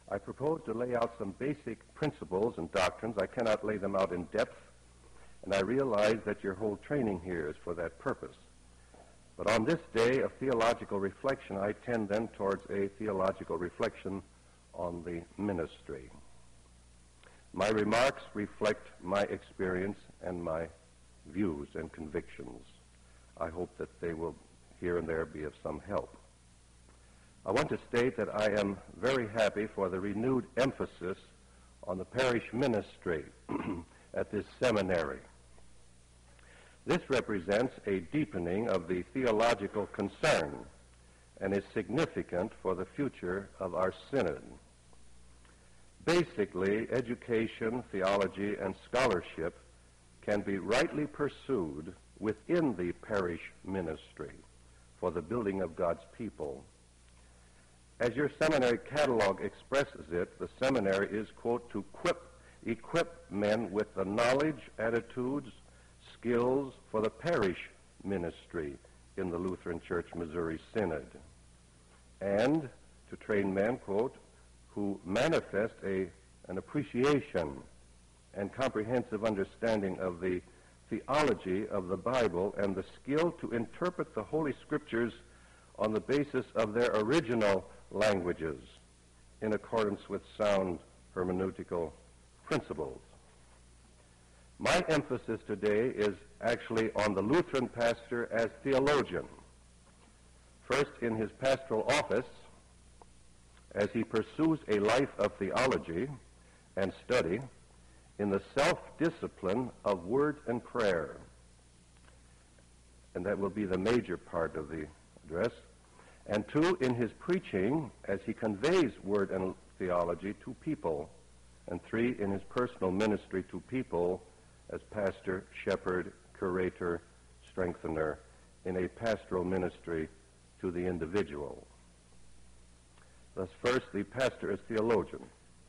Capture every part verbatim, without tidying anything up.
I propose to lay out some basic principles and doctrines. I cannot lay them out in depth, and I realize that your whole training here is for that purpose. But on this day of theological reflection, I tend then towards a theological reflection on the ministry. My remarks reflect my experience and my views and convictions. I hope that they will here and there be of some help. I want to state that I am very happy for the renewed emphasis on the parish ministry at this seminary. This represents a deepening of the theological concern and is significant for the future of our synod. Basically, education, theology, and scholarship can be rightly pursued within the parish ministry for the building of God's people. As your seminary catalog expresses it, the seminary is, quote, to equip, equip men with the knowledge, attitudes, skills for the parish ministry in the Lutheran Church Missouri Synod, and to train men, quote, who manifest a, an appreciation and comprehensive understanding of the theology of the Bible and the skill to interpret the Holy Scriptures on the basis of their original languages in accordance with sound hermeneutical principles. My emphasis today is actually on the Lutheran pastor as theologian. First, in his pastoral office, as he pursues a life of theology and study in the self-discipline of word and prayer. And that will be the major part of the address. And two, in his preaching as he conveys word and theology to people. And three, in his personal ministry to people as pastor, shepherd, curator, strengthener in a pastoral ministry to the individual. Thus, first, the pastor as theologian.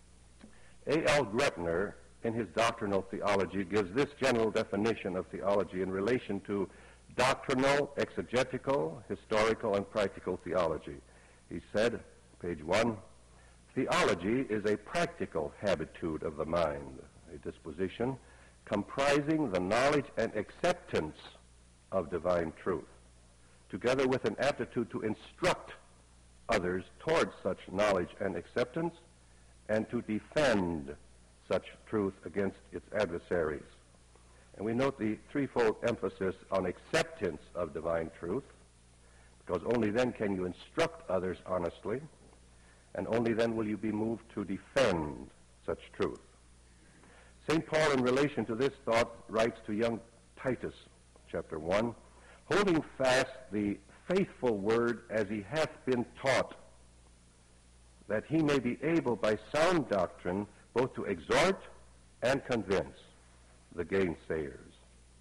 A L Gretner, in his doctrinal theology, gives this general definition of theology in relation to doctrinal, exegetical, historical, and practical theology. He said, page one, theology is a practical habitude of the mind, a disposition comprising the knowledge and acceptance of divine truth, together with an aptitude to instruct others towards such knowledge and acceptance, and to defend such truth against its adversaries. And we note the threefold emphasis on acceptance of divine truth, because only then can you instruct others honestly, and only then will you be moved to defend such truth. Saint Paul, in relation to this thought, writes to young Titus, chapter one, holding fast the faithful word as he hath been taught, that he may be able by sound doctrine both to exhort and convince the gainsayers.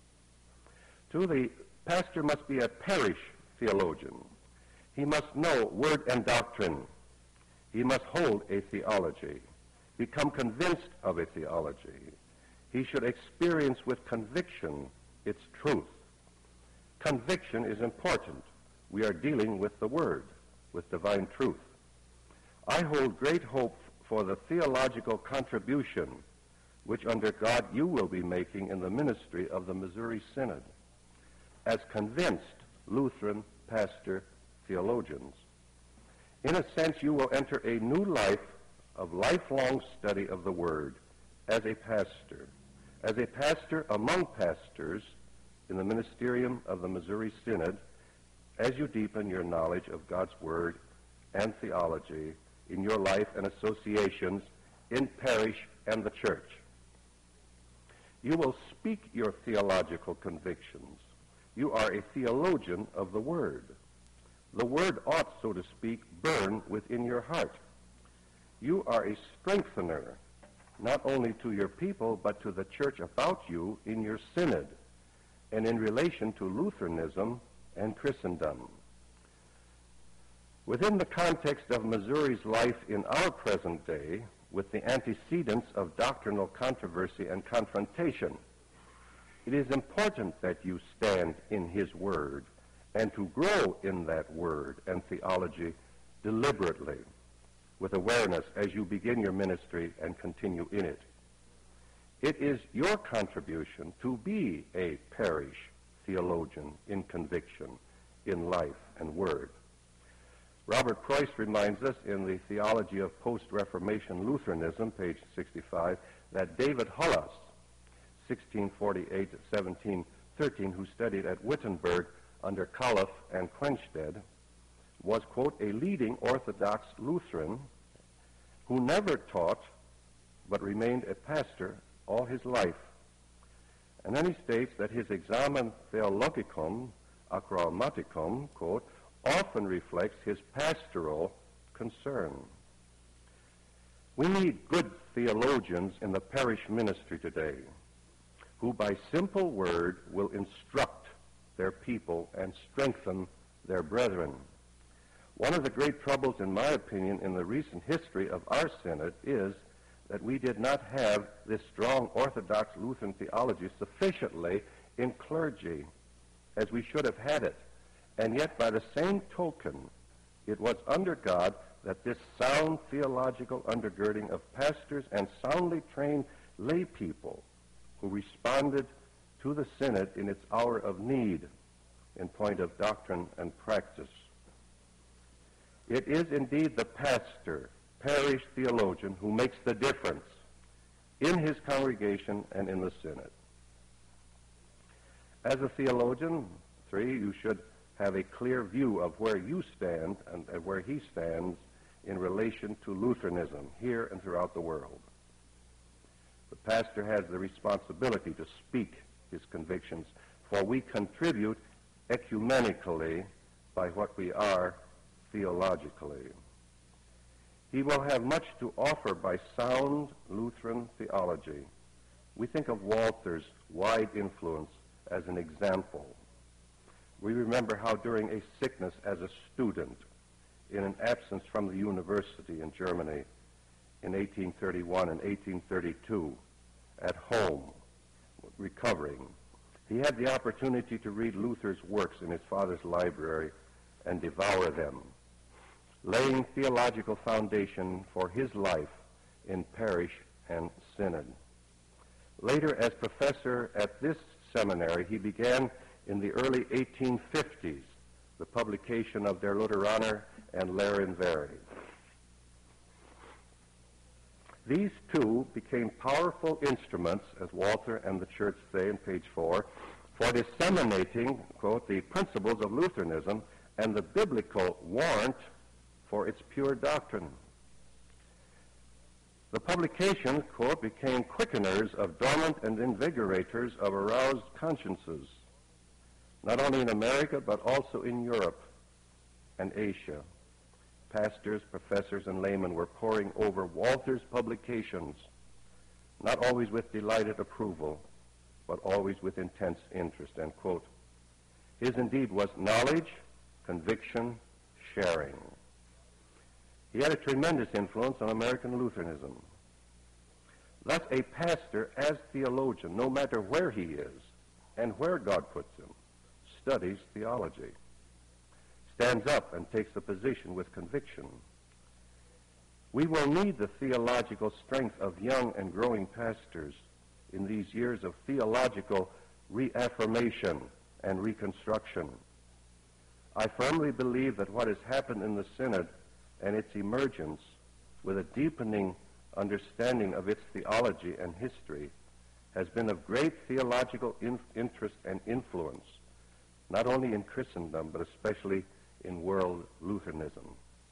Two, the pastor must be a parish theologian. He must know word and doctrine. He must hold a theology, become convinced of a theology. He should experience with conviction its truth. Conviction is important. We are dealing with the Word, with divine truth. I hold great hope for the theological contribution which under God you will be making in the ministry of the Missouri Synod as convinced Lutheran pastor theologians. In a sense, you will enter a new life of lifelong study of the Word as a pastor, as a pastor among pastors in the ministerium of the Missouri Synod, as you deepen your knowledge of God's Word and theology in your life and associations in parish and the church. You will speak your theological convictions. You are a theologian of the Word. The Word ought, so to speak, burn within your heart. You are a strengthener, not only to your people, but to the church about you in your synod and in relation to Lutheranism and Christendom. Within the context of Missouri's life in our present day, with the antecedents of doctrinal controversy and confrontation, it is important that you stand in his word and to grow in that word and theology deliberately. with awareness as you begin your ministry and continue in it. It is your contribution to be a parish theologian in conviction, in life and word. Robert Preuss reminds us in the Theology of Post-Reformation Lutheranism, page sixty-five, that David Hollas, sixteen forty-eight to seventeen thirteen, who studied at Wittenberg under Calef and Quenstead, was, quote, a leading Orthodox Lutheran who never taught but remained a pastor all his life. And then he states that his Examen Theologicum Achromaticum, quote, often reflects his pastoral concern. We need good theologians in the parish ministry today who by simple word will instruct their people and strengthen their brethren. One of the great troubles, in my opinion, in the recent history of our synod is that we did not have this strong Orthodox Lutheran theology sufficiently in clergy as we should have had it. And yet, by the same token, it was under God that this sound theological undergirding of pastors and soundly trained lay people who responded to the synod in its hour of need in point of doctrine and practice. It is indeed the pastor, parish theologian, who makes the difference in his congregation and in the synod. As a theologian, three, you should have a clear view of where you stand and, and where he stands in relation to Lutheranism here and throughout the world. The pastor has the responsibility to speak his convictions, for we contribute ecumenically by what we are theologically. He will have much to offer by sound Lutheran theology. We think of Walther's wide influence as an example. We remember how during a sickness as a student, in an absence from the university in Germany in eighteen thirty-one and eighteen thirty-two, at home, recovering, he had the opportunity to read Luther's works in his father's library and devour them, laying theological foundation for his life in parish and synod. Later, as professor at this seminary, he began in the early eighteen fifties the publication of Der Lutheraner and Lehre in Verre. These two became powerful instruments, as Walther and the church say in page four, for disseminating, quote, the principles of Lutheranism and the biblical warrant for its pure doctrine. The publications, quote, became quickeners of dormant and invigorators of aroused consciences, not only in America, but also in Europe and Asia. Pastors, professors, and laymen were poring over Walther's publications, not always with delighted approval, but always with intense interest, end quote. His indeed was knowledge, conviction, sharing. He had a tremendous influence on American Lutheranism. Thus, a pastor, as theologian, no matter where he is and where God puts him, studies theology, stands up and takes a position with conviction. We will need the theological strength of young and growing pastors in these years of theological reaffirmation and reconstruction. I firmly believe that what has happened in the Synod and its emergence, with a deepening understanding of its theology and history, has been of great theological in- interest and influence, not only in Christendom, but especially in world Lutheranism.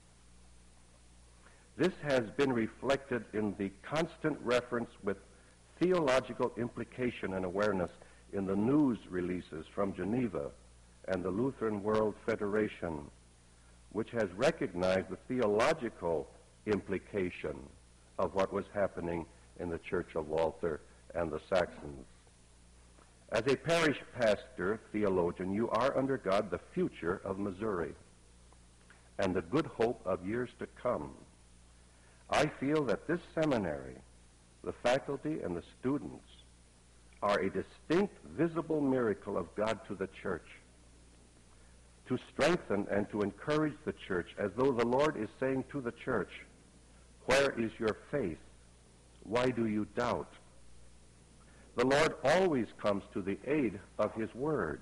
This has been reflected in the constant reference with theological implication and awareness in the news releases from Geneva and the Lutheran World Federation, which has recognized the theological implication of what was happening in the Church of Walther and the Saxons. As a parish pastor, theologian, you are under God the future of Missouri and the good hope of years to come. I feel that this seminary, the faculty and the students, are a distinct, visible miracle of God to the church, to strengthen and to encourage the church, as though the Lord is saying to the church, Where is your faith? Why do you doubt? The Lord always comes to the aid of his word.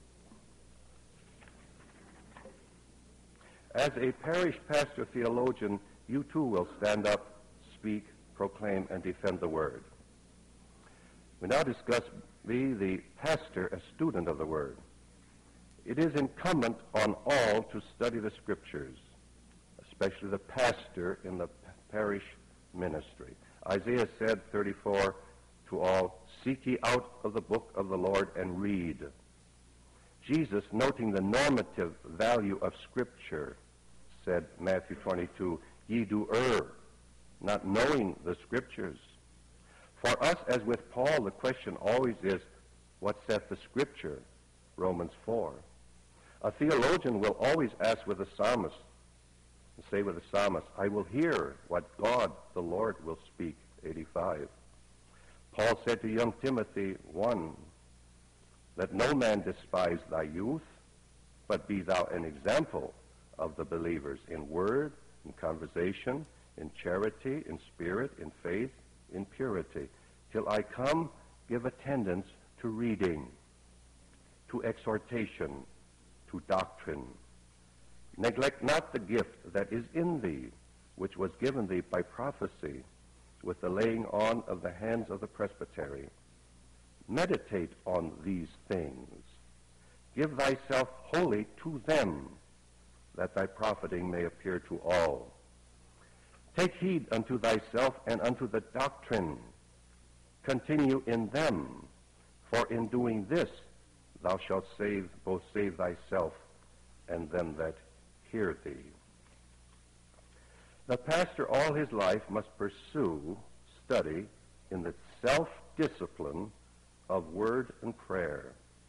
As a parish pastor theologian, you too will stand up, speak, proclaim, and defend the word. We now discuss be the pastor, a student of the word. It is incumbent on all to study the scriptures, especially the pastor in the parish ministry. Isaiah said, thirty-four, to all, seek ye out of the book of the Lord and read. Jesus, noting the normative value of Scripture, said, Matthew twenty-two, ye do err, not knowing the Scriptures. For us, as with Paul, the question always is, what saith the Scripture? Romans four. A theologian will always ask with the psalmist, and say with the psalmist, I will hear what God, the Lord, will speak, eighty-five. Paul said to young Timothy, one, let no man despise thy youth, but be thou an example of the believers in word, in conversation, in charity, in spirit, in faith, in purity. Till I come, give attendance to reading, to exhortation, to doctrine. Neglect not the gift that is in thee, which was given thee by prophecy, with the laying on of the hands of the presbytery. Meditate on these things. Give thyself wholly to them, that thy profiting may appear to all. Take heed unto thyself and unto the doctrine. Continue in them, for in doing this thou shalt save, both save thyself and them that hear thee. The pastor all his life must pursue study in the self-discipline of word and prayer.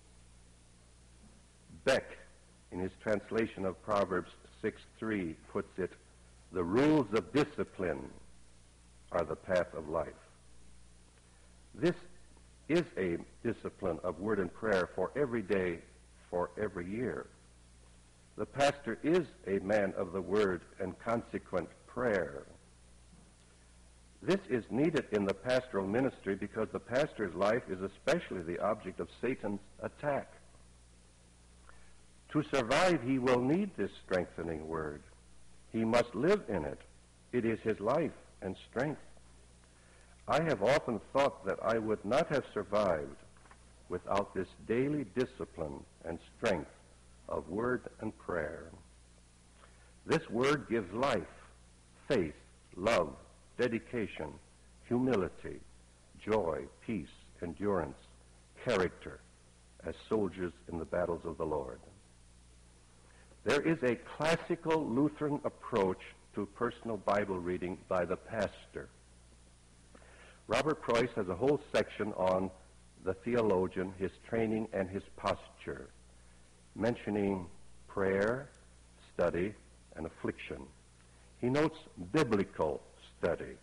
Beck, in his translation of Proverbs six three, puts it, the rules of discipline are the path of life. This is a discipline of word and prayer for every day, for every year. The pastor is a man of the word and consequent prayer. This is needed in the pastoral ministry because the pastor's life is especially the object of Satan's attack. To survive, he will need this strengthening word. He must live in it. It is his life and strength. I have often thought that I would not have survived without this daily discipline and strength of word and prayer. This word gives life, faith, love, dedication, humility, joy, peace, endurance, character, as soldiers in the battles of the Lord. There is a classical Lutheran approach to personal Bible reading by the pastor. Robert Preuss has a whole section on the theologian, his training, and his posture, mentioning prayer, study, and affliction. He notes biblical study,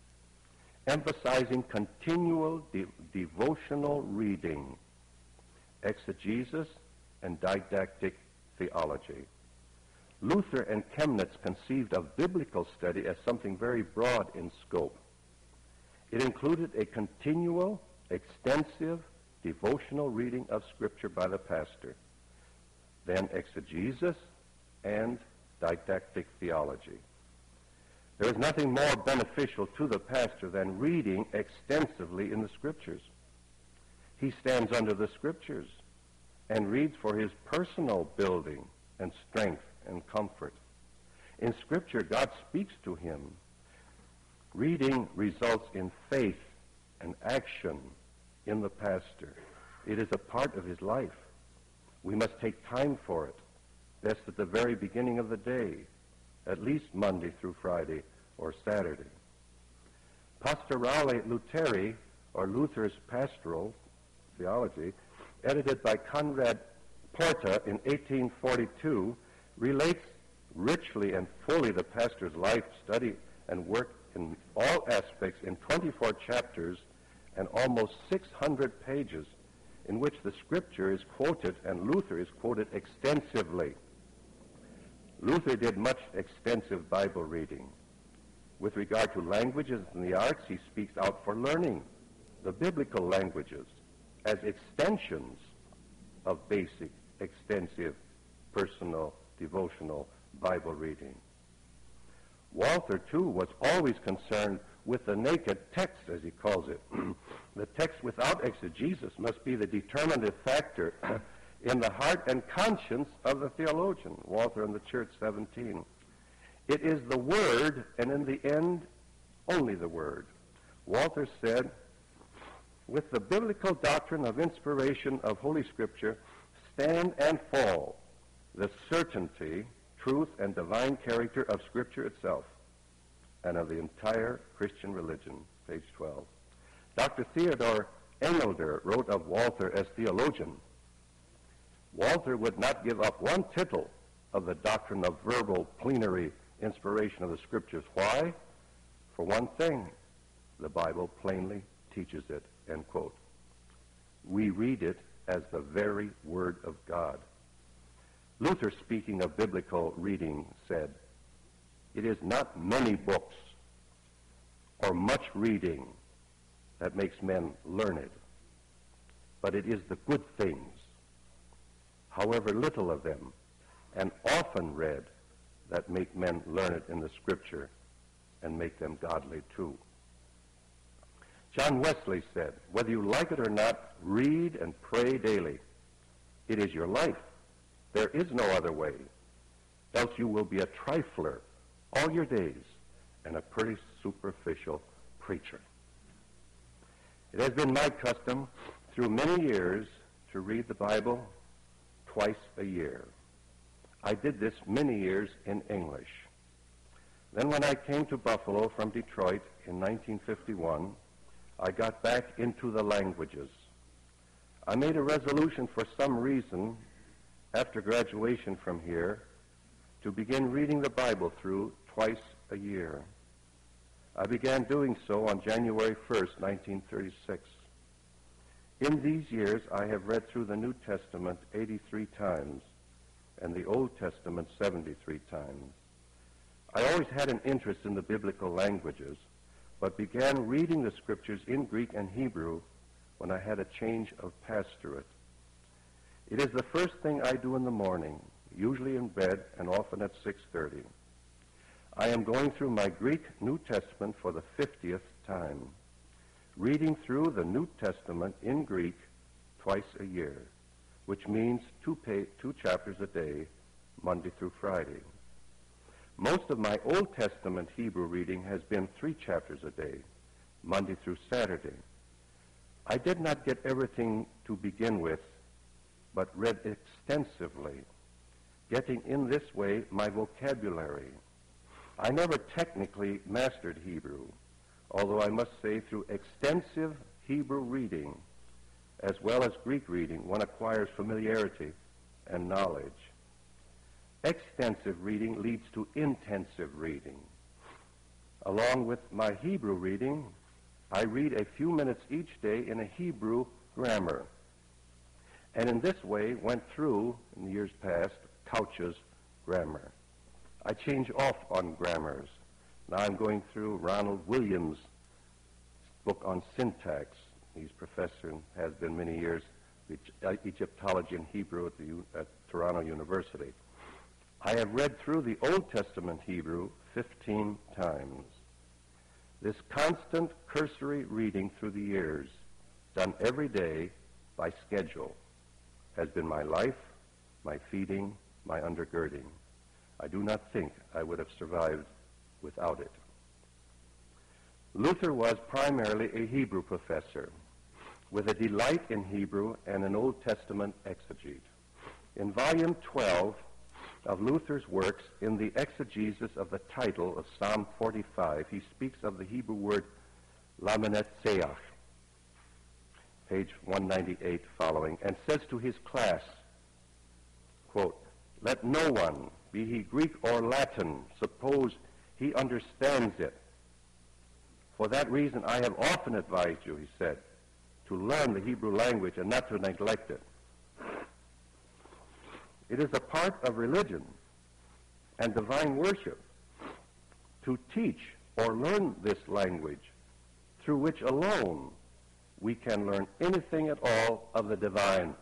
emphasizing continual de- devotional reading, exegesis, and didactic theology. Luther and Chemnitz conceived of biblical study as something very broad in scope. It included a continual, extensive, devotional reading of Scripture by the pastor, then exegesis and didactic theology. There is nothing more beneficial to the pastor than reading extensively in the Scriptures. He stands under the Scriptures and reads for his personal building and strength and comfort. In Scripture, God speaks to him. Reading results in faith and action in the pastor. It is a part of his life. We must take time for it, best at the very beginning of the day, at least Monday through Friday or Saturday. Pastorale Lutheri, or Luther's Pastoral Theology, edited by Conrad Porta in eighteen forty-two, relates richly and fully the pastor's life, study, and work in all aspects in twenty-four chapters and almost six hundred pages, in which the Scripture is quoted and Luther is quoted extensively. Luther did much extensive Bible reading. With regard to languages and the arts, he speaks out for learning the biblical languages as extensions of basic, extensive, personal, devotional Bible reading. Walther, too, was always concerned with the naked text, as he calls it. The text without exegesis must be the determinative factor in the heart and conscience of the theologian. Walther in the Church, seventeen. It is the Word, and in the end, only the Word. Walther said, with the biblical doctrine of inspiration of Holy Scripture stand and fall the certainty, truth, and divine character of Scripture itself and of the entire Christian religion, page twelve. Doctor Theodor Engelder wrote of Walther as theologian, Walther would not give up one tittle of the doctrine of verbal plenary inspiration of the Scriptures. Why? For one thing, the Bible plainly teaches it, end quote. We read it as the very Word of God. Luther, speaking of biblical reading, said, it is not many books or much reading that makes men learned, but it is the good things, however little of them, and often read, that make men learned in the Scripture and make them godly too. John Wesley said, whether you like it or not, read and pray daily. It is your life. There is no other way, else you will be a trifler all your days and a pretty superficial preacher. It has been my custom through many years to read the Bible twice a year. I did this many years in English. Then when I came to Buffalo from Detroit in nineteen fifty-one, I got back into the languages. I made a resolution for some reason after graduation from here to begin reading the Bible through twice a year. I began doing so on January first, nineteen thirty-six. In these years, I have read through the New Testament eighty-three times and the Old Testament seventy-three times. I always had an interest in the biblical languages, but began reading the Scriptures in Greek and Hebrew when I had a change of pastorate. It is the first thing I do in the morning, usually in bed and often at six thirty. I am going through my Greek New Testament for the fiftieth time, reading through the New Testament in Greek twice a year, which means two, pay, two chapters a day, Monday through Friday. Most of my Old Testament Hebrew reading has been three chapters a day, Monday through Saturday. I did not get everything to begin with, but read extensively, getting in this way my vocabulary. I never technically mastered Hebrew, although I must say through extensive Hebrew reading, as well as Greek reading, one acquires familiarity and knowledge. Extensive reading leads to intensive reading. Along with my Hebrew reading, I read a few minutes each day in a Hebrew grammar, and in this way went through, in the years past, Couch's grammar. I change off on grammars. Now I'm going through Ronald Williams' book on syntax. He's professor and has been many years, Egyptology and Hebrew at, the, at Toronto University. I have read through the Old Testament Hebrew fifteen times. This constant cursory reading through the years, done every day by schedule, has been my life, my feeding, my undergirding. I do not think I would have survived without it. Luther was primarily a Hebrew professor, with a delight in Hebrew and an Old Testament exegete. In volume twelve of Luther's works, in the exegesis of the title of Psalm forty-five, he speaks of the Hebrew word lamenetseach, page one ninety-eight following, and says to his class, quote, let no one, be he Greek or Latin, suppose he understands it. For that reason, I have often advised you, he said, to learn the Hebrew language and not to neglect it. It is a part of religion and divine worship to teach or learn this language, through which alone we can learn anything at all of the divine.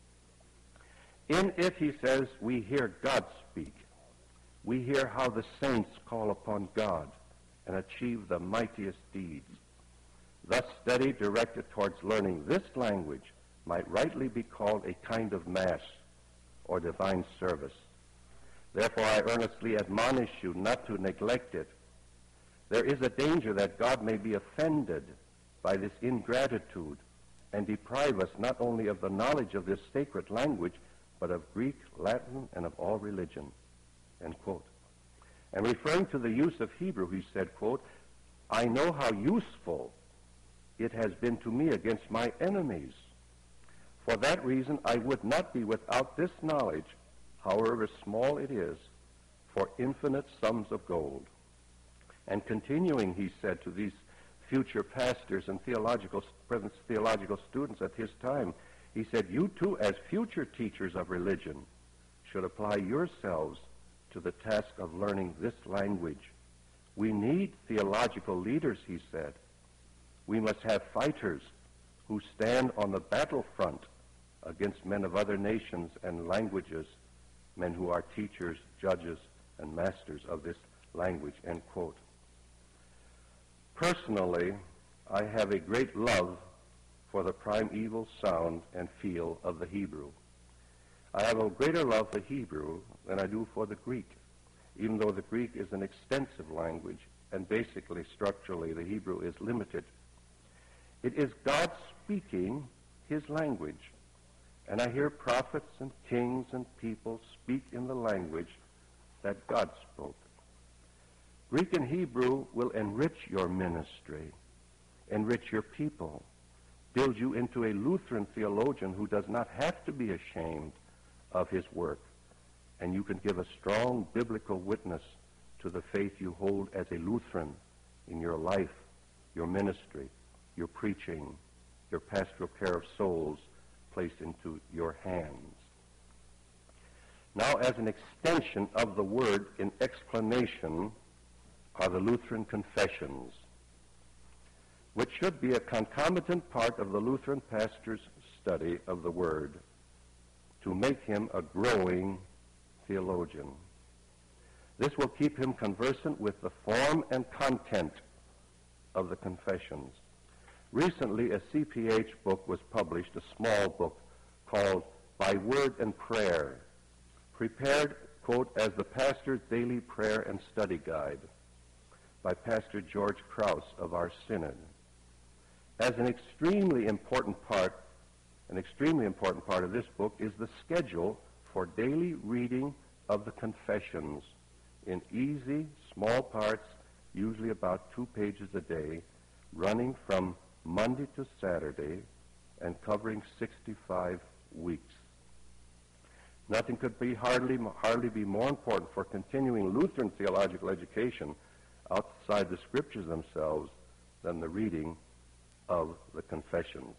In it, he says, we hear God speak. We hear how the saints call upon God and achieve the mightiest deeds. Thus, study directed towards learning this language might rightly be called a kind of mass or divine service. Therefore, I earnestly admonish you not to neglect it. There is a danger that God may be offended by this ingratitude and deprive us not only of the knowledge of this sacred language, but of Greek, Latin, and of all religion, end quote. And referring to the use of Hebrew, he said, quote, I know how useful it has been to me against my enemies. For that reason, I would not be without this knowledge, however small it is, for infinite sums of gold. And continuing, he said to these future pastors and theological, present theological students at his time, he said, you too, as future teachers of religion, should apply yourselves to the task of learning this language. We need theological leaders, he said. We must have fighters who stand on the battlefront against men of other nations and languages, men who are teachers, judges, and masters of this language, end quote. Personally, I have a great love for the primeval sound and feel of the Hebrew. I have a greater love for Hebrew than I do for the Greek, even though the Greek is an extensive language, and basically, structurally, the Hebrew is limited. It is God speaking his language, and I hear prophets and kings and people speak in the language that God spoke. Greek and Hebrew will enrich your ministry, enrich your people, build you into a Lutheran theologian who does not have to be ashamed of his work, and you can give a strong biblical witness to the faith you hold as a Lutheran in your life, your ministry, your preaching, your pastoral care of souls placed into your hands. Now, as an extension of the word in explanation are the Lutheran confessions, which should be a concomitant part of the Lutheran pastor's study of the word to make him a growing theologian. This will keep him conversant with the form and content of the confessions. Recently, a C P H book was published, a small book called By Word and Prayer, prepared, quote, as the pastor's daily prayer and study guide by Pastor George Krause of our synod. As an extremely important part, an extremely important part of this book is the schedule for daily reading of the confessions in easy, small parts, usually about two pages a day, running from Monday to Saturday and covering sixty-five weeks. Nothing could be hardly, hardly be more important for continuing Lutheran theological education outside the scriptures themselves than the reading of the confessions.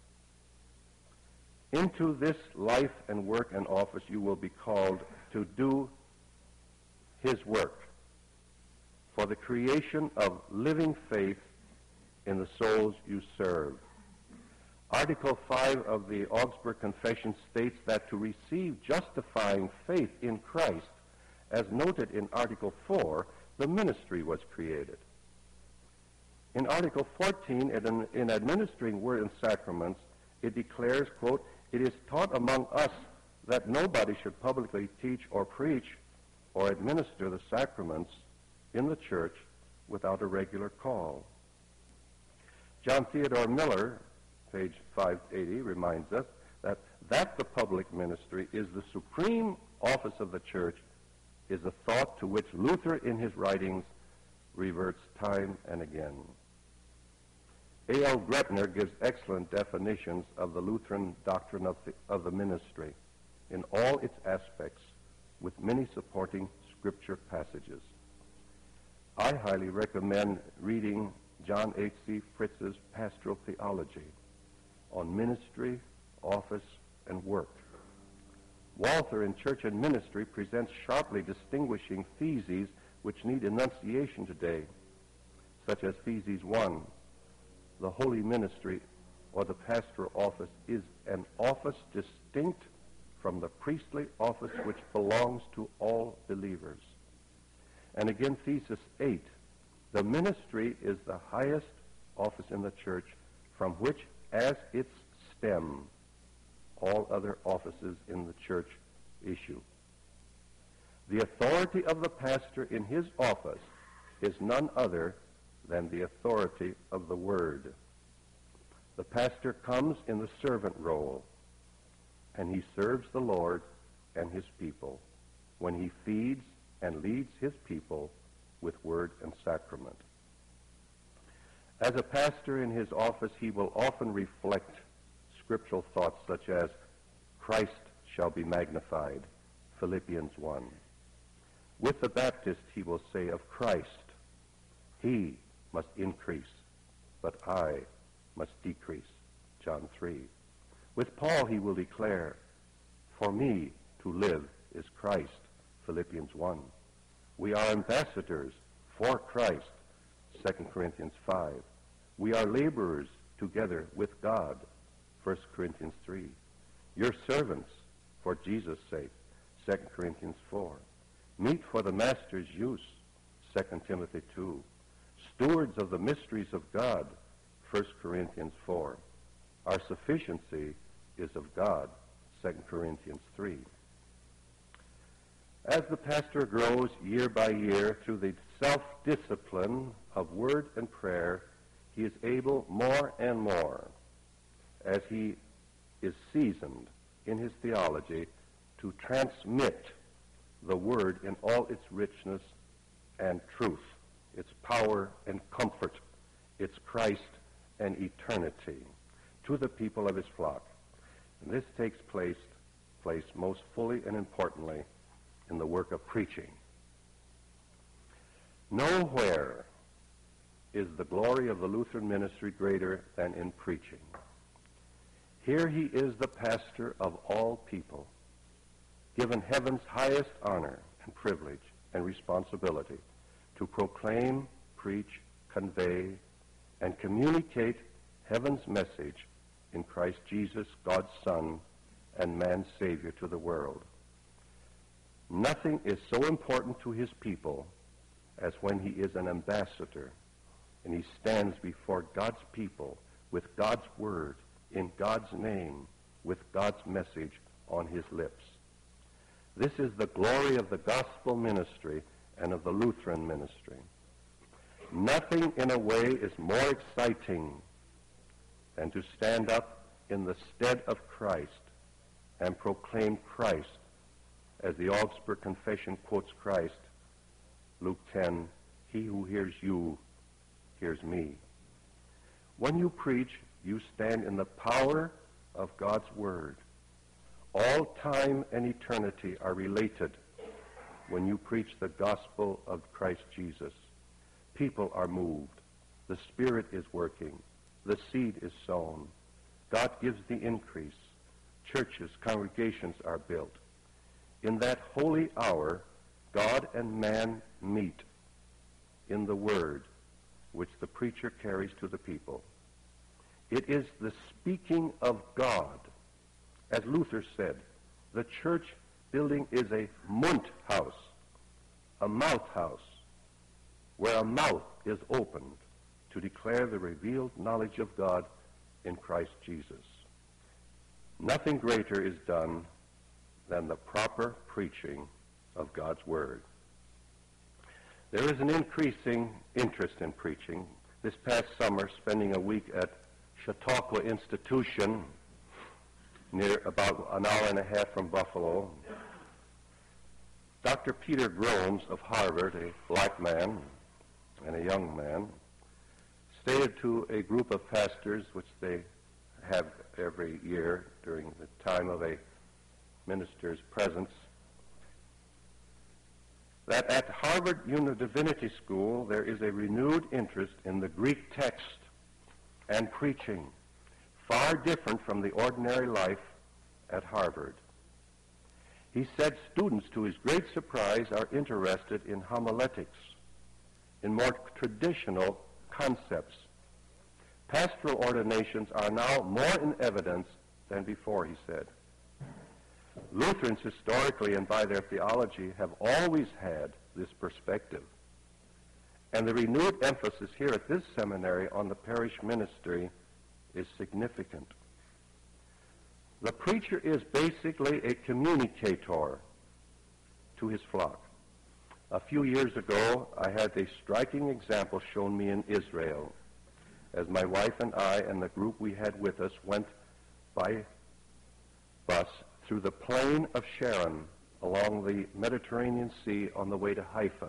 Into this life and work and office you will be called to do his work for the creation of living faith in the souls you serve. Article five of the Augsburg Confession states that to receive justifying faith in Christ, as noted in Article four, the ministry was created. In Article fourteen, in, in administering word and sacraments, it declares, quote, it is taught among us that nobody should publicly teach or preach or administer the sacraments in the church without a regular call. John Theodore Miller, page five eighty, reminds us that that the public ministry is the supreme office of the church is a thought to which Luther in his writings reverts time and again. A L Gretner gives excellent definitions of the Lutheran doctrine of the, of the ministry in all its aspects, with many supporting scripture passages. I highly recommend reading John H C Fritz's Pastoral Theology on ministry, office, and work. Walther in Church and Ministry presents sharply distinguishing theses which need enunciation today. such as Ephesians one, the holy ministry or the pastoral office is an office distinct from the priestly office which belongs to all believers. And again, Thesis eight, the ministry is the highest office in the church from which, as its stem, all other offices in the church issue. The authority of the pastor in his office is none other than the authority of the Word. The pastor comes in the servant role, and he serves the Lord and his people when he feeds and leads his people with word and sacrament. As a pastor in his office, he will often reflect scriptural thoughts such as, Christ shall be magnified, Philippians one. With the Baptist, he will say of Christ, he must increase, but I must decrease, John three. With Paul, he will declare, for me to live is Christ, Philippians one. We are ambassadors for Christ, Second Corinthians five. We are laborers together with God, First Corinthians three. Your servants for Jesus' sake, Second Corinthians four. Meet for the master's use, Second Timothy two. Stewards of the mysteries of God, First Corinthians four. Our sufficiency is of God, Second Corinthians three. As the pastor grows year by year through the self-discipline of word and prayer, he is able more and more, as he is seasoned in his theology, to transmit the word in all its richness and truth, its power and comfort, its Christ and eternity to the people of his flock. And this takes place, place most fully and importantly in the work of preaching. Nowhere is the glory of the Lutheran ministry greater than in preaching. Here he is the pastor of all people, given heaven's highest honor and privilege and responsibility to proclaim, preach, convey, and communicate heaven's message in Christ Jesus, God's Son, and man's Savior to the world. Nothing is so important to his people as when he is an ambassador and he stands before God's people with God's word, in God's name, with God's message on his lips. This is the glory of the gospel ministry and of the Lutheran ministry. Nothing, in a way, is more exciting than to stand up in the stead of Christ and proclaim Christ, as the Augsburg Confession quotes Christ, Luke ten, he who hears you hears me. When you preach, you stand in the power of God's word. All time and eternity are related when you preach the gospel of Christ Jesus. People are moved. The Spirit is working. The seed is sown. God gives the increase. Churches, congregations are built. In that holy hour, God and man meet in the word which the preacher carries to the people. It is the speaking of God. As Luther said, the church building is a Mundhaus, a mouth house, where a mouth is opened to declare the revealed knowledge of God in Christ Jesus. Nothing greater is done than the proper preaching of God's word. There is an increasing interest in preaching. This past summer, spending a week at Chautauqua Institution, near about an hour and a half from Buffalo, Doctor Peter Gromes of Harvard, a black man and a young man, stated to a group of pastors, which they have every year during the time of a minister's presence, that at Harvard Divinity School there is a renewed interest in the Greek text and preaching, far different from the ordinary life at Harvard. He said students, to his great surprise, are interested in homiletics, in more traditional concepts. Pastoral ordinations are now more in evidence than before, he said. Lutherans historically and by their theology have always had this perspective. And the renewed emphasis here at this seminary on the parish ministry is significant. The preacher is basically a communicator to his flock. A few years ago, I had a striking example shown me in Israel, as my wife and I and the group we had with us went by bus through the plain of Sharon along the Mediterranean Sea on the way to Haifa.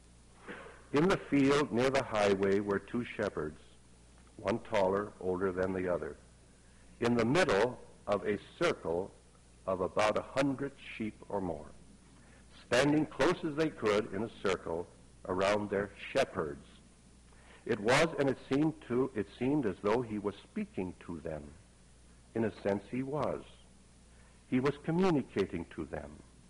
In the field near the highway were two shepherds, one taller, older than the other, in the middle of a circle of about a hundred sheep or more, standing close as they could in a circle around their shepherds. It was, and it seemed to, it seemed as though he was speaking to them. In a sense, he was. He was communicating to them.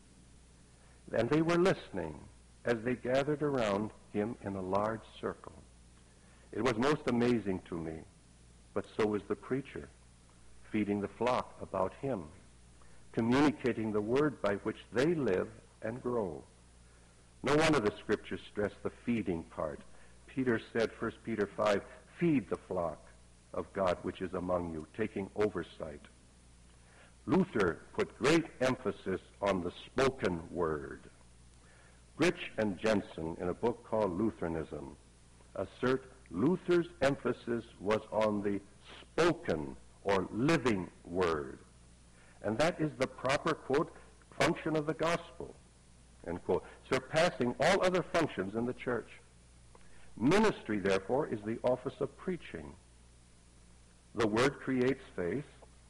And they were listening as they gathered around him in a large circle. It was most amazing to me, but so was the preacher, feeding the flock about him, communicating the word by which they live and grow. No wonder the scriptures stress the feeding part. Peter said, First Peter five, feed the flock of God which is among you, taking oversight. Luther put great emphasis on the spoken word. Rich and Jensen, in a book called Lutheranism, assert Luther's emphasis was on the spoken or living word. And that is the proper, quote, function of the gospel, end quote, surpassing all other functions in the church. Ministry, therefore, is the office of preaching. The word creates faith,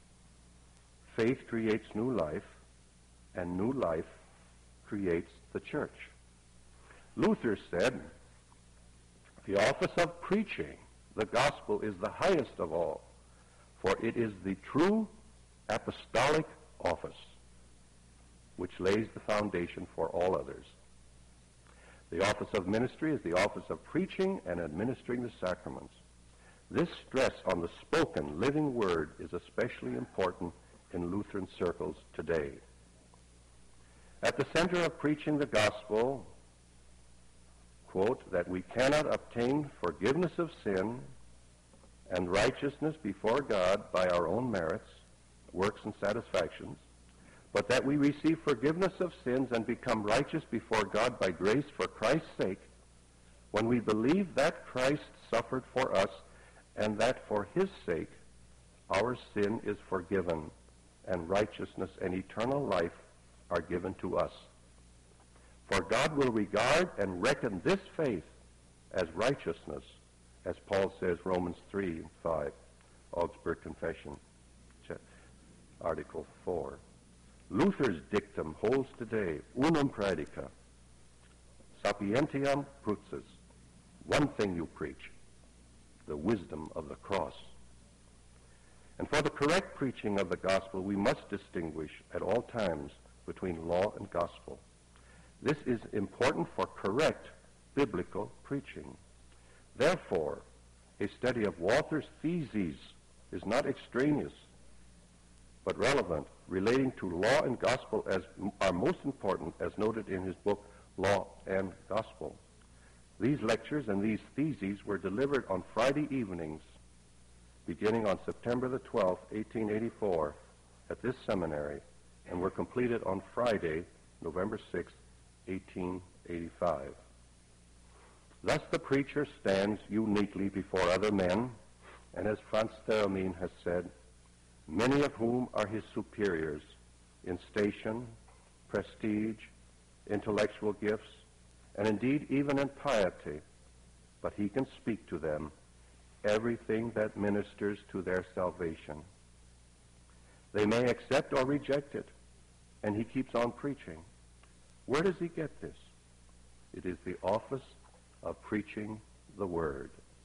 faith creates new life, and new life creates the church. Luther said, the office of preaching the gospel is the highest of all, for it is the true apostolic office which lays the foundation for all others. The office of ministry is the office of preaching and administering the sacraments. This stress on the spoken, living word is especially important in Lutheran circles today. At the center of preaching the gospel, quote, that we cannot obtain forgiveness of sin and righteousness before God by our own merits, works, and satisfactions, but that we receive forgiveness of sins and become righteous before God by grace for Christ's sake, when we believe that Christ suffered for us and that for his sake our sin is forgiven and righteousness and eternal life are given to us. For God will regard and reckon this faith as righteousness, as Paul says, Romans three and five, Augsburg Confession, Article four. Luther's dictum holds today, unum praedica, sapientiam crucis, one thing you preach, the wisdom of the cross. And for the correct preaching of the gospel, we must distinguish at all times between law and gospel. This is important for correct biblical preaching. Therefore, a study of Walther's theses is not extraneous, but relevant, relating to law and gospel as are most important, as noted in his book, Law and Gospel. These lectures and these theses were delivered on Friday evenings, beginning on September the twelfth, eighteen eighty-four, at this seminary, and were completed on Friday, November sixth, eighteen eighty-five. Thus the preacher stands uniquely before other men, and as Franz Theremin has said, many of whom are his superiors in station, prestige, intellectual gifts, and indeed even in piety, but he can speak to them everything that ministers to their salvation. They may accept or reject it, and he keeps on preaching. Where does he get this? It is the office of preaching the word.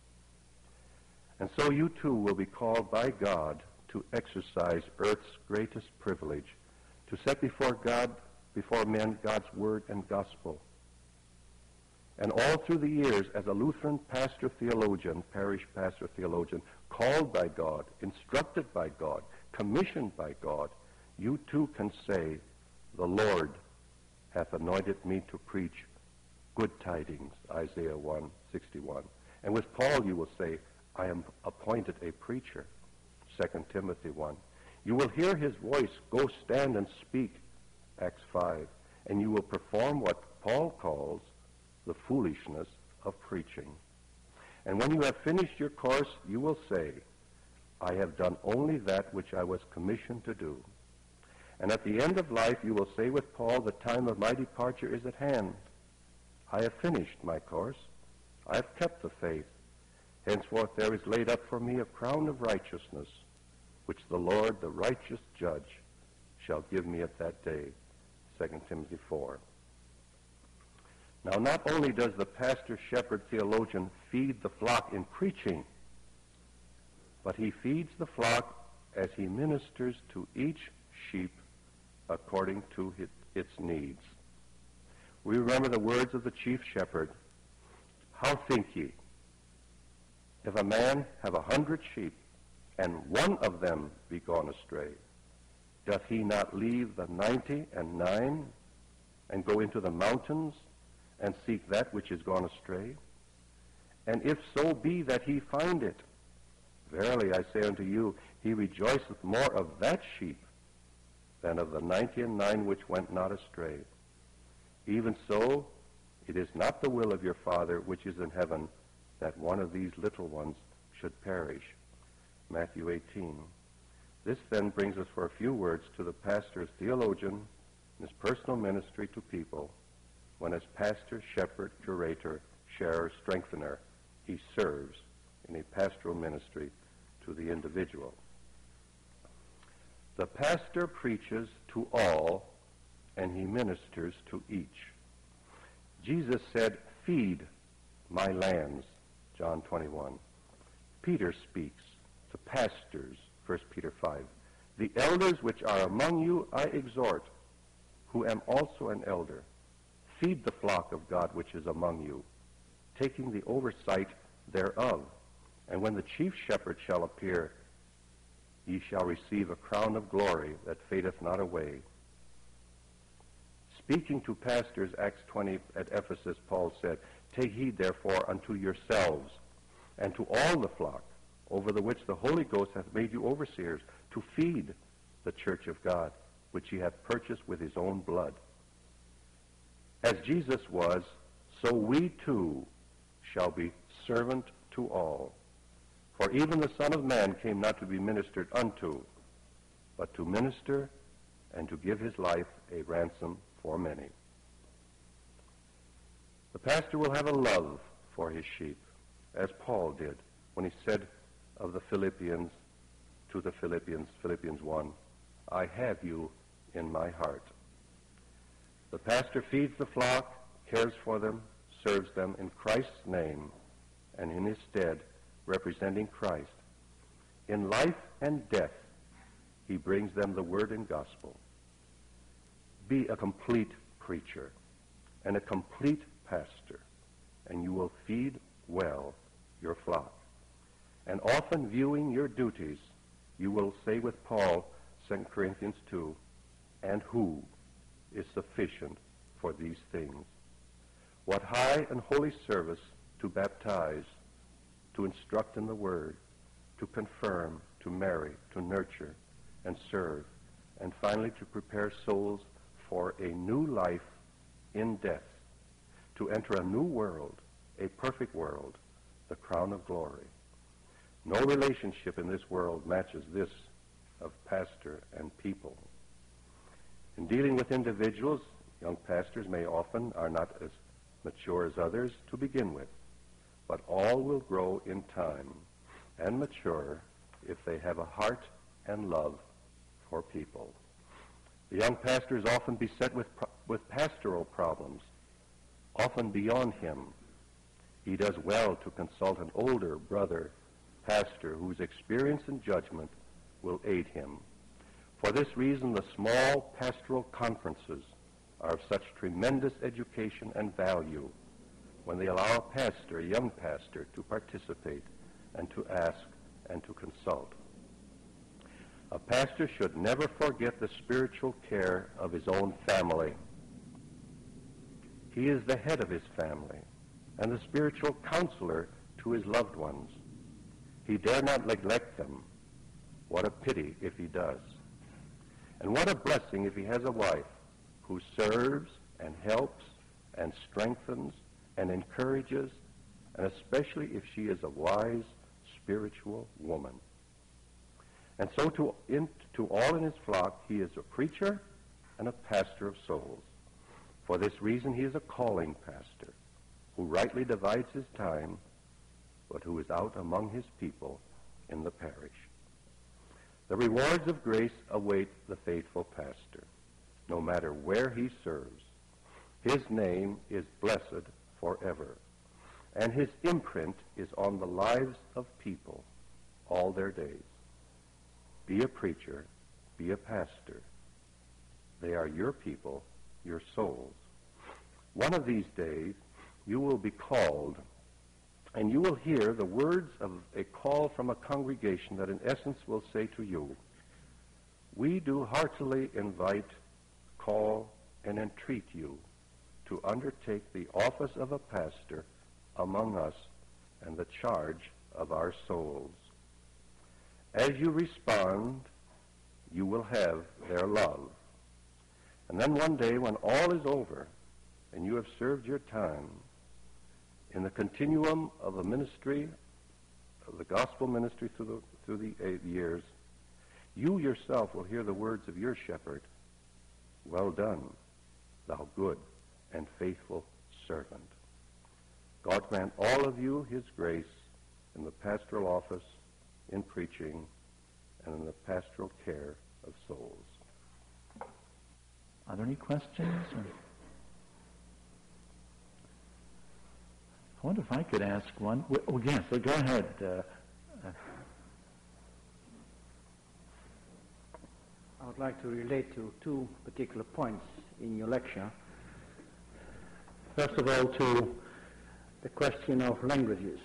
And so you too will be called by God to exercise earth's greatest privilege, to set before God, before men, God's word and gospel. And all through the years, as a Lutheran pastor theologian, parish pastor theologian, called by God, instructed by God, commissioned by God, you too can say, the Lord hath anointed me to preach good tidings, Isaiah one sixty-one. And with Paul you will say, I am appointed a preacher, Second Timothy one. You will hear his voice, go stand and speak, Acts five. And you will perform what Paul calls the foolishness of preaching. And when you have finished your course, you will say, I have done only that which I was commissioned to do. And at the end of life, you will say with Paul, the time of my departure is at hand. I have finished my course. I have kept the faith. Henceforth there is laid up for me a crown of righteousness, which the Lord, the righteous judge, shall give me at that day. Second Timothy four. Now, not only does the pastor, shepherd, theologian feed the flock in preaching, but he feeds the flock as he ministers to each sheep according to his, its needs. We remember the words of the chief shepherd, how think ye, if a man have a hundred sheep, and one of them be gone astray, doth he not leave the ninety and nine, and go into the mountains, and seek that which is gone astray? And if so be that he find it, verily I say unto you, he rejoiceth more of that sheep than of the ninety and nine which went not astray. Even so, it is not the will of your Father which is in heaven that one of these little ones should perish. Matthew eighteen. This then brings us for a few words to the pastor's theologian, his personal ministry to people, when as pastor, shepherd, curator, sharer, strengthener, he serves in a pastoral ministry to the individual. The pastor preaches to all, and he ministers to each. Jesus said, feed my lambs, John twenty-one. Peter speaks to pastors, First Peter five. The elders which are among you I exhort, who am also an elder. Feed the flock of God which is among you, taking the oversight thereof. And when the chief shepherd shall appear, ye shall receive a crown of glory that fadeth not away. Speaking to pastors, Acts twenty at Ephesus, Paul said, take heed therefore unto yourselves and to all the flock, over the which the Holy Ghost hath made you overseers, to feed the church of God, which he hath purchased with his own blood. As Jesus was, so we too shall be servant to all. For even the Son of Man came not to be ministered unto, but to minister and to give his life a ransom for many. The pastor will have a love for his sheep, as Paul did when he said of the Philippians, to the Philippians, Philippians one, I have you in my heart. The pastor feeds the flock, cares for them, serves them in Christ's name, and in his stead, representing Christ. In life and death, he brings them the word and gospel. Be a complete preacher and a complete pastor, and you will feed well your flock. And often viewing your duties, you will say with Paul, Second Corinthians two, and who is sufficient for these things? What high and holy service to baptize, to instruct in the word, to confirm, to marry, to nurture, and serve, and finally to prepare souls for a new life in death, to enter a new world, a perfect world, the crown of glory. No relationship in this world matches this of pastor and people. In dealing with individuals, young pastors may often are not as mature as others to begin with, but all will grow in time and mature if they have a heart and love for people. The young pastor is often beset with, with pastoral problems, often beyond him. He does well to consult an older brother pastor whose experience and judgment will aid him. For this reason, the small pastoral conferences are of such tremendous education and value when they allow a pastor, a young pastor, to participate and to ask and to consult. A pastor should never forget the spiritual care of his own family. He is the head of his family and the spiritual counselor to his loved ones. He dare not neglect them. What a pity if he does. And what a blessing if he has a wife who serves and helps and strengthens and encourages, and especially if she is a wise, spiritual woman. And so to, in, to all in his flock, he is a preacher and a pastor of souls. For this reason, he is a calling pastor who rightly divides his time, but who is out among his people in the parish. The rewards of grace await the faithful pastor, no matter where he serves. His name is blessed forever, and his imprint is on the lives of people all their days. Be a preacher, be a pastor. They are your people, your souls. One of these days, you will be called, and you will hear the words of a call from a congregation that in essence will say to you, we do heartily invite, call, and entreat you to undertake the office of a pastor among us and the charge of our souls. As you respond, you will have their love. And then one day when all is over and you have served your time in the continuum of a ministry, of the gospel ministry through the, through the eight years, you yourself will hear the words of your shepherd, well done, thou good and faithful servant. God grant all of you his grace in the pastoral office, in preaching, and in the pastoral care of souls. Are there any questions? Or? I wonder if I could ask one. Oh, yes, so go ahead. Uh, uh. I would like to relate to two particular points in your lecture. First of all, to the question of languages.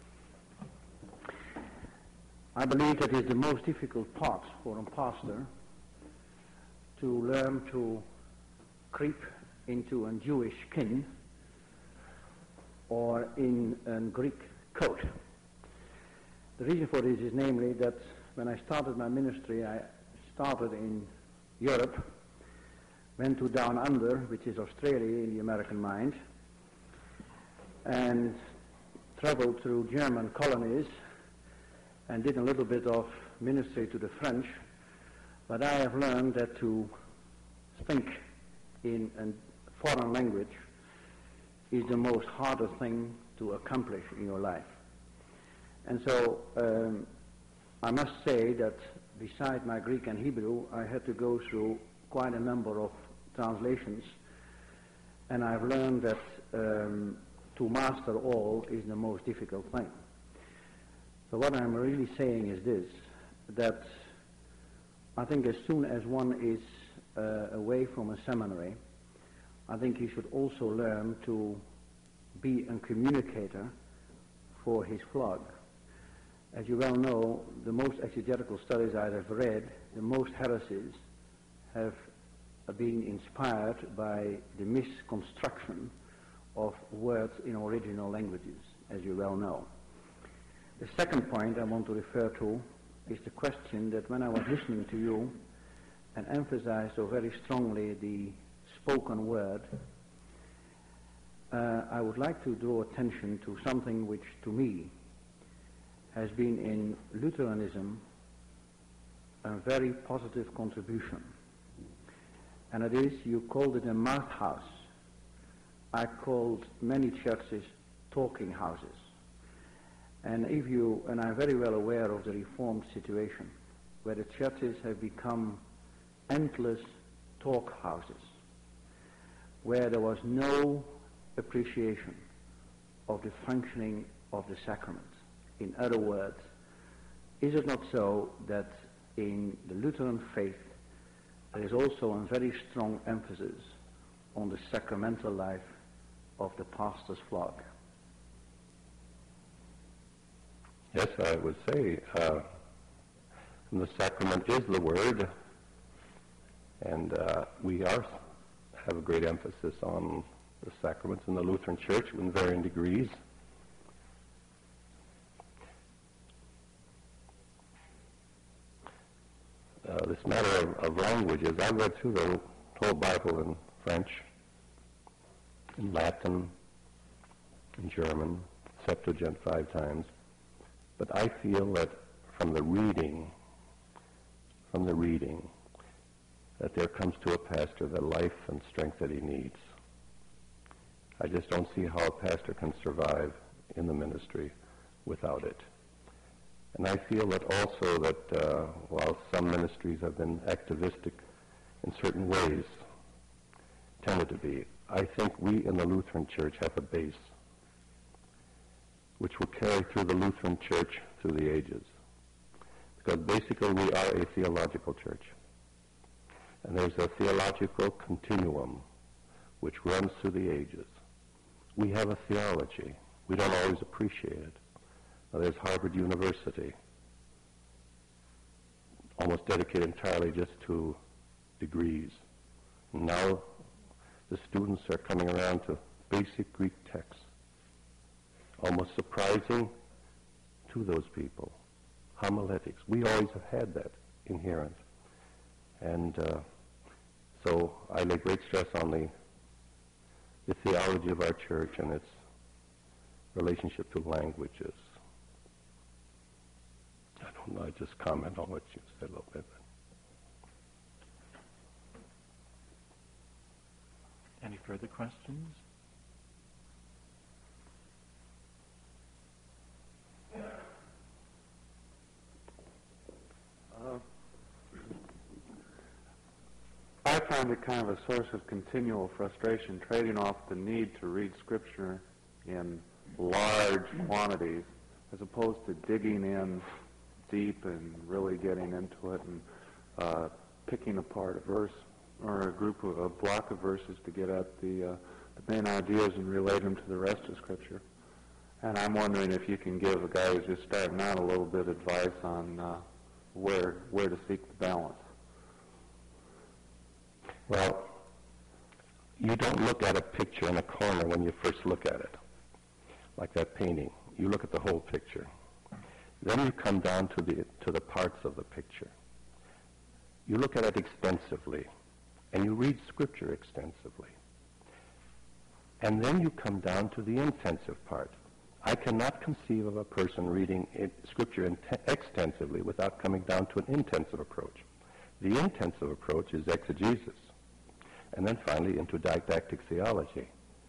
I believe that is the most difficult part for a pastor to learn to creep into a Jewish skin or in a Greek coat. The reason for this is namely that when I started my ministry, I started in Europe, went to Down Under, which is Australia in the American mind, and traveled through German colonies and did a little bit of ministry to the French. But I have learned that to think in a foreign language is the most hardest thing to accomplish in your life. And so um, I must say that beside my Greek and Hebrew, I had to go through quite a number of translations, and I've learned that um, to master all is the most difficult thing. So what I'm really saying is this, that I think as soon as one is uh, away from a seminary, I think he should also learn to be a communicator for his flock. As you well know, the most exegetical studies I have read, the most heresies have been inspired by the misconstruction of words in original languages, as you well know. The second point I want to refer to is the question that when I was listening to you and emphasized so very strongly the spoken word, uh, I would like to draw attention to something which to me has been in Lutheranism a very positive contribution. And it is, you called it a mouth house. I called many churches talking houses. And if you, and I'm very well aware of the Reformed situation, where the churches have become endless talk houses, where there was no appreciation of the functioning of the sacrament. In other words, is it not so that in the Lutheran faith there is also a very strong emphasis on the sacramental life of the pastor's flock? Yes, I would say uh, the sacrament is the Word, and uh, we are have a great emphasis on the sacraments in the Lutheran Church in varying degrees. Uh, this matter of, of languages, I read through the whole Bible in French, in Latin, in German, Septuagint five times. But I feel that from the reading, from the reading, that there comes to a pastor the life and strength that he needs. I just don't see how a pastor can survive in the ministry without it. And I feel that also that uh, while some ministries have been activistic in certain ways, tended to be, I think we in the Lutheran Church have a base which will carry through the Lutheran Church through the ages. Because basically we are a theological church. And there's a theological continuum which runs through the ages. We have a theology. We don't always appreciate it. Now, there's Harvard University, almost dedicated entirely just to degrees. Now the students are coming around to basic Greek texts, almost surprising to those people. Homiletics. We always have had that inherent. And uh, so I lay great stress on the, the theology of our church and its relationship to languages. I don't know, I just comment on what you said a little bit. Any further questions? Uh, I find it kind of a source of continual frustration, trading off the need to read Scripture in large quantities as opposed to digging in deep and really getting into it and uh, picking apart a verse or a group of a block of verses to get at the, uh, the main ideas and relate them to the rest of Scripture. And I'm wondering if you can give a guy who's just starting out a little bit of advice on uh, where where to seek the balance. Well, you don't look at a picture in a corner when you first look at it, like that painting. You look at the whole picture. Then you come down to the to the parts of the picture. You look at it extensively, and you read Scripture extensively. And then you come down to the intensive part. I cannot conceive of a person reading it, Scripture int- extensively without coming down to an intensive approach. The intensive approach is exegesis, and then finally into didactic theology.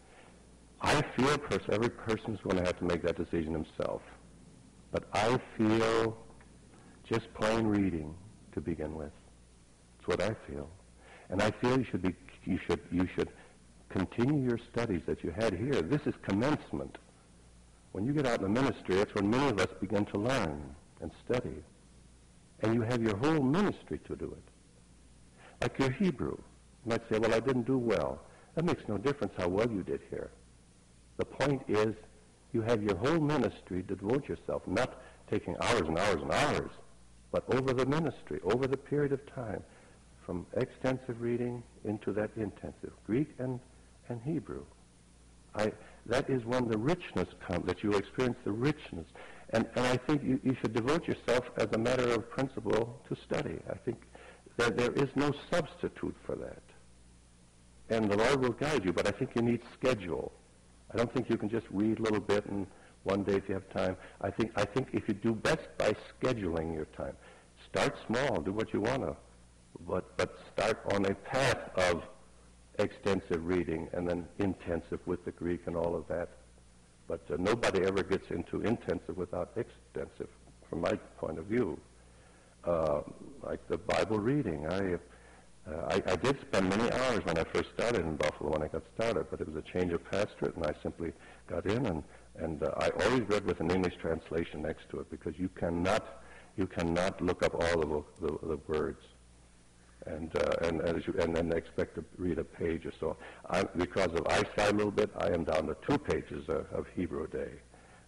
I feel pers- every person is going to have to make that decision himself. But I feel just plain reading to begin with. That's what I feel. And I feel you should be you should you should continue your studies that you had here. This is commencement. When you get out in the ministry, that's when many of us begin to learn and study. And you have your whole ministry to do it. Like your Hebrew. You might say, well, I didn't do well. That makes no difference how well you did here. The point is, you have your whole ministry to devote yourself, not taking hours and hours and hours, but over the ministry, over the period of time, from extensive reading into that intensive, Greek and, and Hebrew. I, that is when the richness comes, that you experience the richness. And, and I think you, you should devote yourself as a matter of principle to study. I think that there is no substitute for that. And the Lord will guide you, but I think you need schedule. I don't think you can just read a little bit and one day if you have time. I think I think if you do best by scheduling your time. Start small, do what you want to, but but start on a path of extensive reading and then intensive with the Greek and all of that. But uh, nobody ever gets into intensive without extensive, from my point of view. Uh, like the Bible reading, I. Uh, I, I did spend many hours when I first started in Buffalo when I got started, but it was a change of pastorate, and I simply got in, and, and uh, I always read with an English translation next to it, because you cannot you cannot look up all of the, the, the words, and uh, and as you, and then expect to read a page or so. I, because of eyesight a little bit, I am down to two pages of, of Hebrew a day.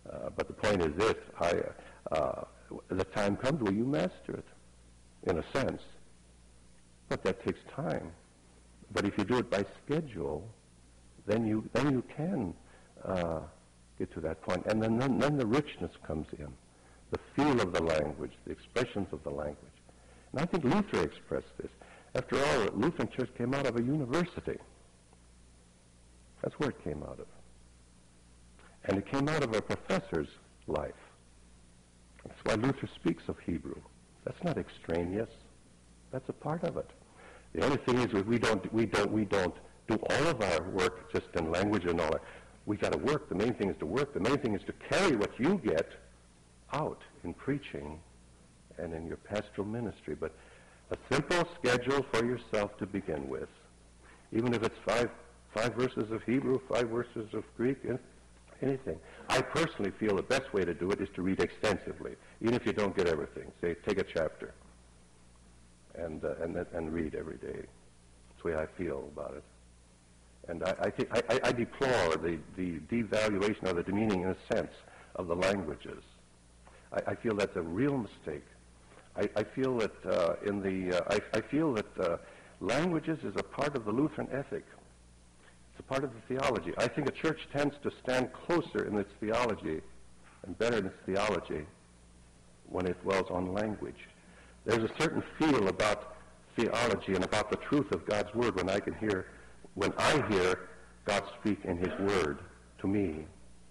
Uh, but the point is this, I, uh, the time comes where you master it, in a sense. But that takes time. But if you do it by schedule, then you then you can uh, get to that point. And then, then, then the richness comes in, the feel of the language, the expressions of the language. And I think Luther expressed this. After all, the Lutheran Church came out of a university. That's where it came out of. And it came out of a professor's life. That's why Luther speaks of Hebrew. That's not extraneous. That's a part of it. The only thing is we don't we don't we don't do all of our work just in language and all that. We got to work. The main thing is to work. The main thing is to carry what you get out in preaching and in your pastoral ministry. But a simple schedule for yourself to begin with, even if it's five five verses of Hebrew, five verses of Greek, anything. I personally feel the best way to do it is to read extensively, even if you don't get everything. Say, take a chapter and uh, and and read every day. That's the way I feel about it. And I, I think I, I, I deplore the, the devaluation or the demeaning, in a sense, of the languages. I, I feel that's a real mistake. I, I feel that uh, in the uh, I, I feel that uh, languages is a part of the Lutheran ethic. It's a part of the theology. I think a church tends to stand closer in its theology and better in its theology when it dwells on language. There's a certain feel about theology and about the truth of God's Word when I can hear, when I hear God speak in His Word to me.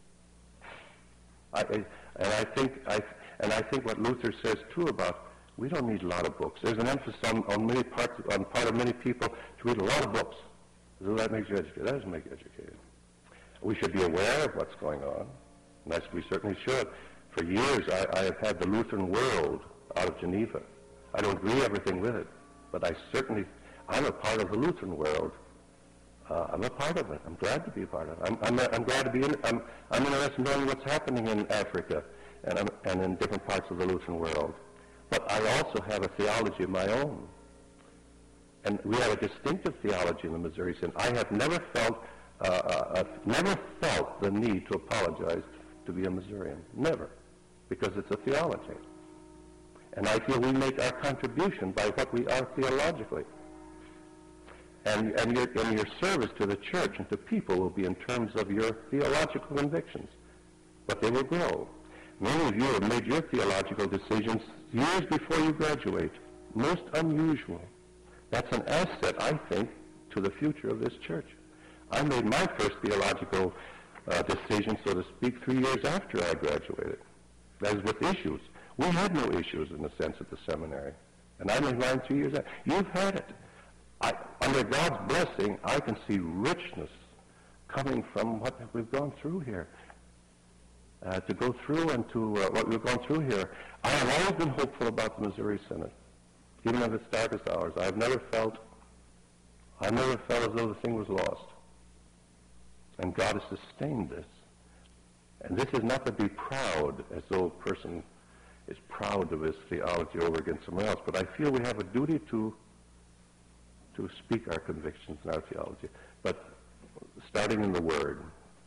I, and I think, I, and I think what Luther says too about we don't need a lot of books. There's an emphasis on, on many parts, on part of many people to read a lot of books. So that makes you educated. That doesn't make you educated. We should be aware of what's going on. And that's, we certainly should. For years, I, I have had the Lutheran World out of Geneva. I don't agree everything with it, but I certainly, I'm a part of the Lutheran world. Uh, I'm a part of it. I'm glad to be a part of it. I'm, I'm, I'm glad to be in, I'm, I'm interested in knowing what's happening in Africa and, I'm, and in different parts of the Lutheran world. But I also have a theology of my own. And we have a distinctive theology in the Missouri Synod. I have never felt, uh, uh, never felt the need to apologize to be a Missourian. Never. Because it's a theology. And I feel we make our contribution by what we are theologically. And, and, your, and your service to the church and to people will be in terms of your theological convictions. But they will grow. Many of you have made your theological decisions years before you graduate. Most unusual. That's an asset, I think, to the future of this church. I made my first theological uh, decision, so to speak, three years after I graduated. That is with issues. We had no issues, in a sense, at the seminary. And I made mine three years after. You've had it. I, under God's blessing, I can see richness coming from what we've gone through here. Uh, to go through and to uh, what we've gone through here. I have always been hopeful about the Missouri Synod, even in its darkest hours. I've never felt, I've never felt as though the thing was lost. And God has sustained this. And this is not to be proud, as though a person is proud of his theology over against someone else, but I feel we have a duty to to speak our convictions and our theology, but starting in the Word.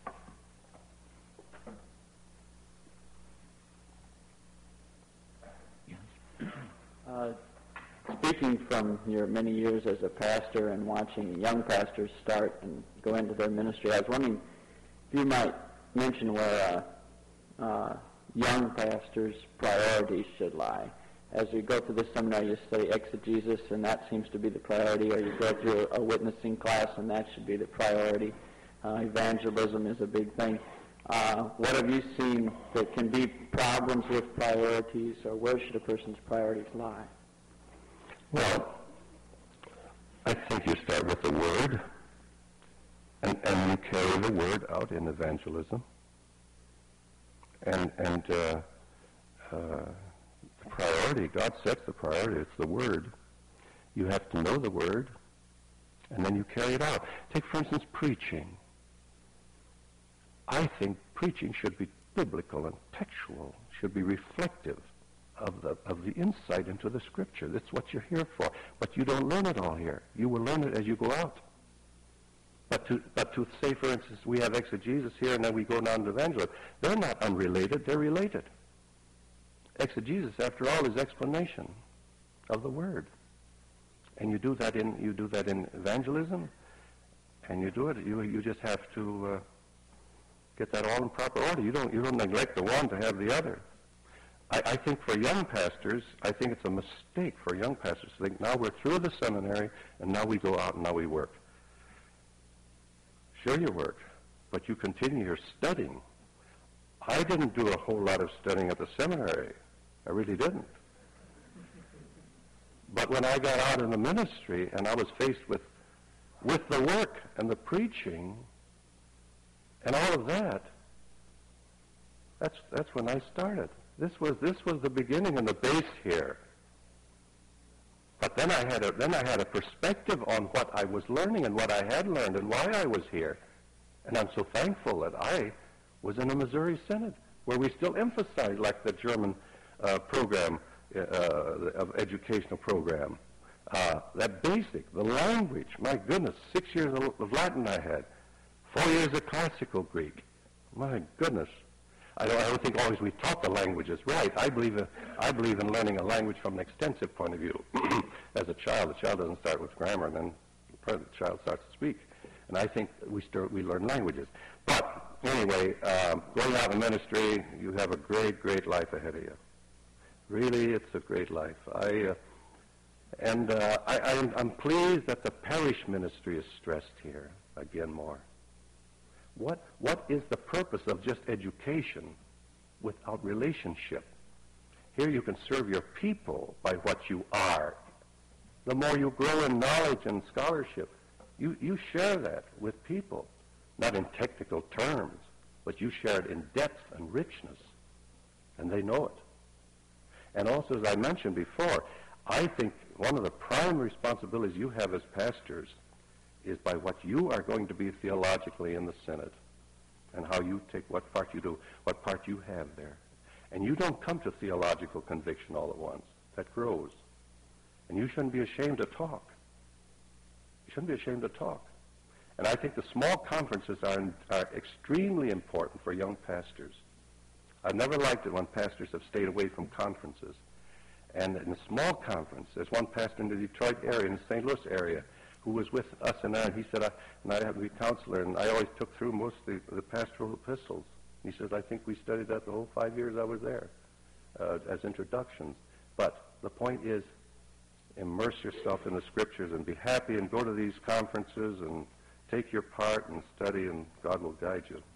Uh, speaking from your many years as a pastor and watching young pastors start and go into their ministry, I was wondering if you might mention where uh, uh, young pastors' priorities should lie. As you go through this seminar, you study exegesis, and that seems to be the priority, or you go through a witnessing class, and that should be the priority. Uh, evangelism is a big thing. Uh, what have you seen that can be problems with priorities, or where should a person's priorities lie? Well, I think you start with the Word, and, and you carry the Word out in evangelism. And, and uh, uh, the priority, God sets the priority, it's the Word. You have to know the Word, and then you carry it out. Take, for instance, preaching. I think preaching should be biblical and textual, should be reflective of the of the insight into the Scripture. That's what you're here for. But you don't learn it all here. You will learn it as you go out. But to, but to say, for instance, we have exegesis here and then we go down to evangelism. They're not unrelated, they're related. Exegesis, after all, is explanation of the Word. And you do that in, you do that in evangelism, and you do it, you, you just have to uh, get that all in proper order. You don't, you don't neglect the one to have the other. I, I think for young pastors, I think it's a mistake for young pastors to think, now we're through the seminary, and now we go out and now we work. Sure you work, but you continue your studying. I didn't do a whole lot of studying at the seminary. I really didn't. But when I got out in the ministry and I was faced with, with the work and the preaching and all of that, that's, that's when I started. This was, this was the beginning and the base here. But then I had a then I had a perspective on what I was learning and what I had learned and why I was here. And I'm so thankful that I was in the Missouri Synod, where we still emphasize, like the German uh, program, uh, of educational program, uh, that basic, the language. My goodness, six years of Latin I had, four years of classical Greek. My goodness. I don't, I don't think always we taught the languages right. I believe, uh, I believe in learning a language from an extensive point of view. As a child, the child doesn't start with grammar, and then the child starts to speak. And I think we start, we learn languages. But anyway, um, going out in ministry, you have a great, great life ahead of you. Really, it's a great life. I uh, and uh, I, I'm, I'm pleased that the parish ministry is stressed here again more. What, what is the purpose of just education without relationship? Here you can serve your people by what you are. The more you grow in knowledge and scholarship, you, you share that with people, not in technical terms, but you share it in depth and richness, and they know it. And also, as I mentioned before, I think one of the prime responsibilities you have as pastors is by what you are going to be theologically in the Synod and how you take what part you do, what part you have there. And you don't come to theological conviction all at once. That grows. And you shouldn't be ashamed to talk. You shouldn't be ashamed to talk. And I think the small conferences are, are extremely important for young pastors. I've never liked it when pastors have stayed away from conferences. And in a small conference, there's one pastor in the Detroit area, in the Saint Louis area, who was with us and I, and he said, I, and I have to be counselor, and I always took through most of the, the pastoral epistles. He says, I think we studied that the whole five years I was there uh, as introductions. But the point is, immerse yourself in the Scriptures and be happy and go to these conferences and take your part and study, and God will guide you.